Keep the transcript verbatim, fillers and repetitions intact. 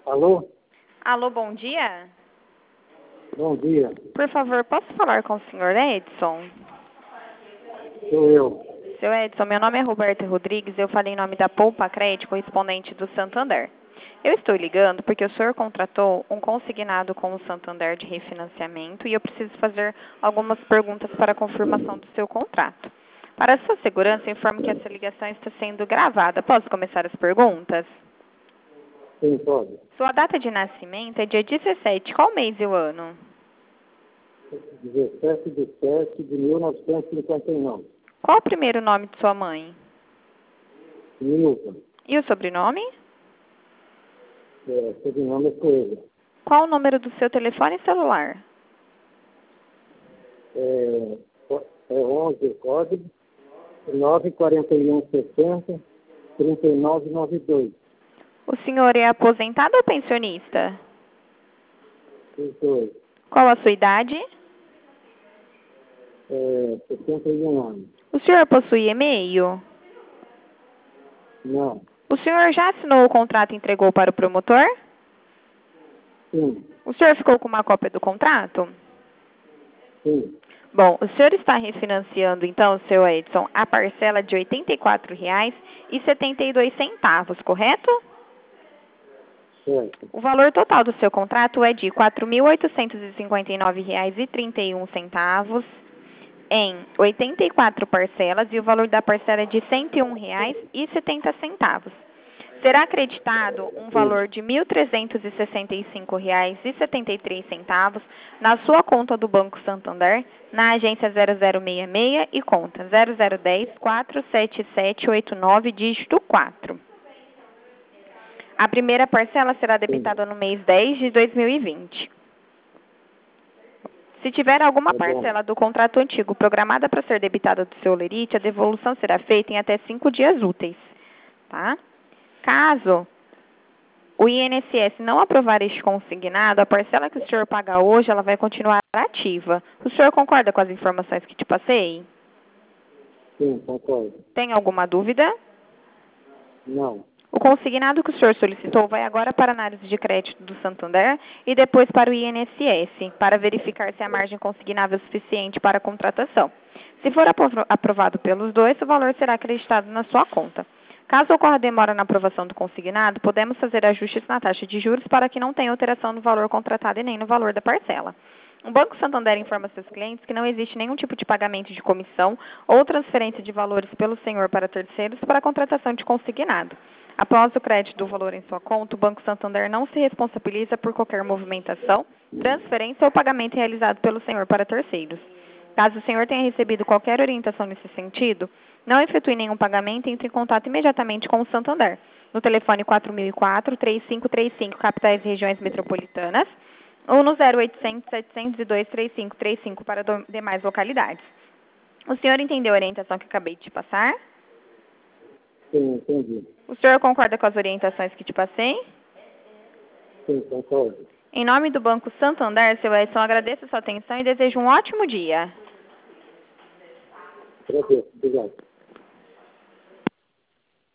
Alô? Alô, bom dia. Bom dia. Por favor, posso falar com o senhor Edson? Sou eu. Seu Edson, meu nome é Roberto Rodrigues, eu falei em nome da Poupa Crédito, correspondente do Santander. Eu estou ligando porque o senhor contratou um consignado com o Santander de refinanciamento e eu preciso fazer algumas perguntas para a confirmação do seu contrato. Para sua segurança, informo que essa ligação está sendo gravada. Posso começar as perguntas? Sim, pode. Sua data de nascimento é dia dezessete. Qual mês e o ano? dezessete de sete de mil novecentos e cinquenta e nove. Qual o primeiro nome de sua mãe? Milton. E o sobrenome? É, sobrenome é Coelho. Qual o número do seu telefone celular? É, é onze o código nove quatro um sessenta trinta e nove noventa e dois. O senhor é aposentado ou pensionista? Os dois. Qual a sua idade? É, sessenta e um anos. O senhor possui e-mail? Não. O senhor já assinou o contrato e entregou para o promotor? Sim. O senhor ficou com uma cópia do contrato? Sim. Bom, o senhor está refinanciando, então, seu Edson, a parcela de oitenta e quatro reais e setenta e dois centavos, correto? Certo. O valor total do seu contrato é de quatro mil oitocentos e cinquenta e nove reais e trinta e um centavos em oitenta e quatro parcelas e o valor da parcela é de cento e um reais e setenta centavos. Será acreditado um valor de mil trezentos e sessenta e cinco reais e setenta e três centavos na sua conta do Banco Santander, na agência zero zero seis seis e conta zero zero um zero quatro sete sete oito nove, dígito quatro. A primeira parcela será debitada no mês dez de dois mil e vinte. Se tiver alguma Tá bom. parcela do contrato antigo programada para ser debitada do seu lerite, a devolução será feita em até cinco dias úteis. Tá? Caso o I N S S não aprovar este consignado, a parcela que o senhor paga hoje, ela vai continuar ativa. O senhor concorda com as informações que te passei? Sim, concordo. Tem alguma dúvida? Não. O consignado que o senhor solicitou vai agora para a análise de crédito do Santander e depois para o I N S S, para verificar se a margem consignável é suficiente para a contratação. Se for apro- aprovado pelos dois, o valor será acreditado na sua conta. Caso ocorra demora na aprovação do consignado, podemos fazer ajustes na taxa de juros para que não tenha alteração no valor contratado e nem no valor da parcela. O Banco Santander informa seus clientes que não existe nenhum tipo de pagamento de comissão ou transferência de valores pelo senhor para terceiros para a contratação de consignado. Após o crédito do valor em sua conta, o Banco Santander não se responsabiliza por qualquer movimentação, transferência ou pagamento realizado pelo senhor para terceiros. Caso o senhor tenha recebido qualquer orientação nesse sentido, não efetue nenhum pagamento e entre em contato imediatamente com o Santander, no telefone quatro mil e quatro, três cinco três cinco, capitais e regiões metropolitanas, ou no zero oitocentos, setecentos e dois, três cinco três cinco para do- demais localidades. O senhor entendeu a orientação que acabei de te passar? Sim, entendi. O senhor concorda com as orientações que te passei? Sim, concordo. Em nome do Banco Santander, seu Edson, agradeço a sua atenção e desejo um ótimo dia. Agradeço. Obrigado.